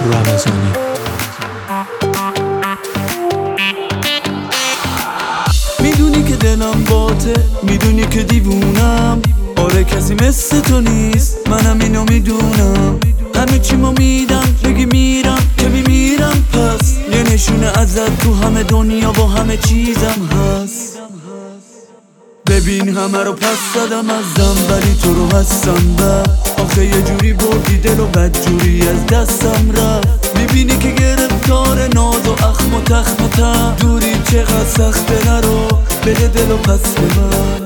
رمضانی. میدونی که دلم باته، میدونی که دیوونم، آره کسی مثل تو نیست، منم اینو میدونم. همه چی ما میدم، بگی میرم که میمیرم، پس یه نشونه ازت تو همه دنیا با همه چیزم هست. ببین همه رو پس زدم ازم، ولی تو رو هستم و آخه یه جوری بردی دل و بد جوری از دستم رفت. میبینی که گرفتار ناز و اخم و تخم و تم، دوری چقدر سخته، نرو بده دل و پس به من.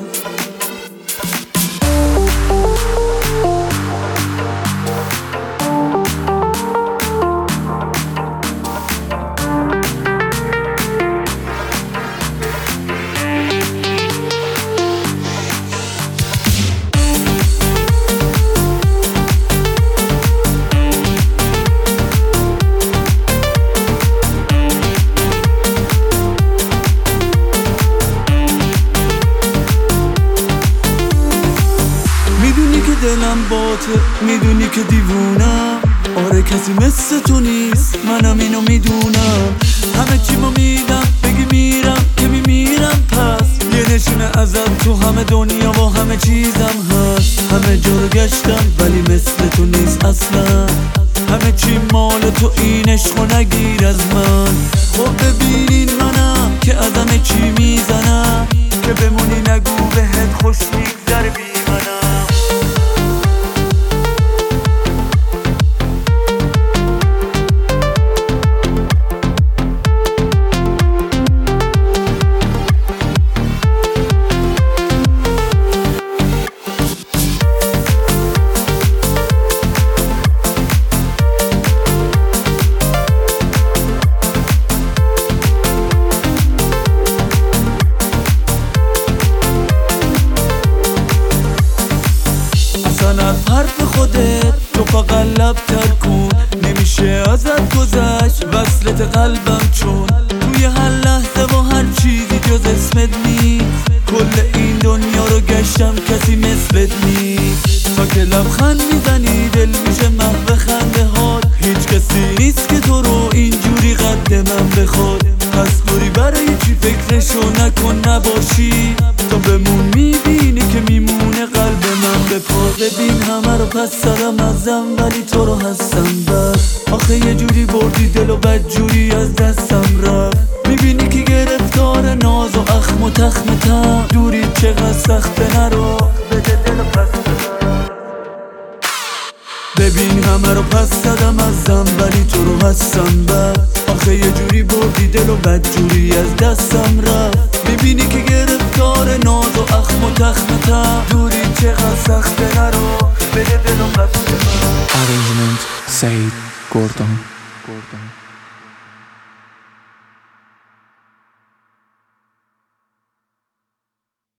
میدونی که دلم باته، میدونی که دیوونم، آره کسی مثل تو نیست، منم اینو میدونم. همه چی ما میدم، بگی میرم که میمیرم، پس یه نشونه ازم تو همه دنیا با همه چیزم هست. همه جا رو گشتم ولی مثل تو نیست اصلا، همه چی مال تو، این عشقو نگیر از من. خب ببینین منم که از همه چی میزنم، که بمونی نگو بهت خوش میگذره بی منم. از حرف خودت تو فقط لب تر کن، نمیشه ازت گذشت وصلت قلبم، چون توی هر لحظه و هر چیزی جز اسمت نیست. کل این دنیا رو گشتم کسی مثلت نیست، تا که لبخند میزنی دل میشه محو خنده هات. هیچ کسی نیست که تو رو اینجوری قد من بخواد، پس دوری برای چی فکرشو نکن نباشی، تو بمون میبینی که میمونه قلب من به پا. ببین همه رو پس زدم ازم، ولی تو رو هستم بس، آخه یه جوری بردی دل و بد جوری از دستم رفت. میبینی که گرفتار ناز و اخم و تخم تم، دوری چقدر سخته، نرو بده دل و پس به من. ببین همه رو پس زدم ازم، ولی تو رو هستم بس، آخه یه جوری بردی دل و بد جوری از دستم رفت. میبینی که گرفتار ناز و اخم و تخم تم، دوری چقدر سخته، نرو بده دل و پس به من. Arrangement Said Gordon.